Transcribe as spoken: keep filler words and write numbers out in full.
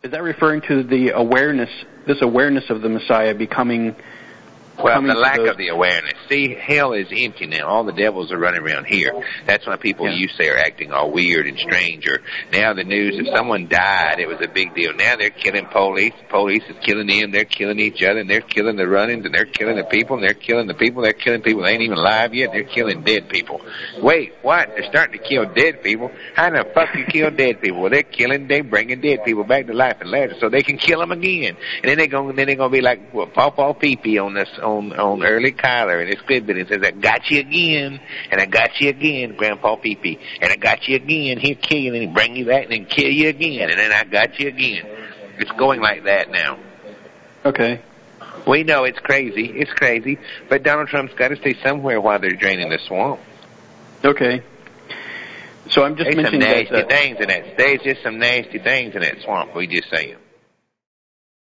Is that referring to the awareness, this awareness of the Messiah becoming... Well, the lack of the awareness. See, hell is empty now. All the devils are running around here. That's why people yeah. used to say are acting all weird and strange. Or now the news, if someone died, it was a big deal. Now they're killing police. Police is killing them. They're killing each other. And they're killing the run-ins. And they're killing the people. And they're killing the people. They're killing people that ain't even alive yet. They're killing dead people. Wait, what? They're starting to kill dead people? How the fuck you kill dead people? Well, they're killing, they're bringing dead people back to life and later, so they can kill them again. And then they're going, then they're going to be like, well, Paw Paw Pee Pee on this, on, on Early Kyler and his Squidbit, and says, I got you again, and I got you again, Grandpa Pee Pee, and I got you again, he'll kill you, and then bring you back, and then kill you again, and then I got you again. It's going like that now. Okay. We know it's crazy, it's crazy, but Donald Trump's got to stay somewhere while they're draining the swamp. Okay. So I'm just There's mentioning some nasty that, uh, things in that. There's just some nasty things in that swamp, we just saying.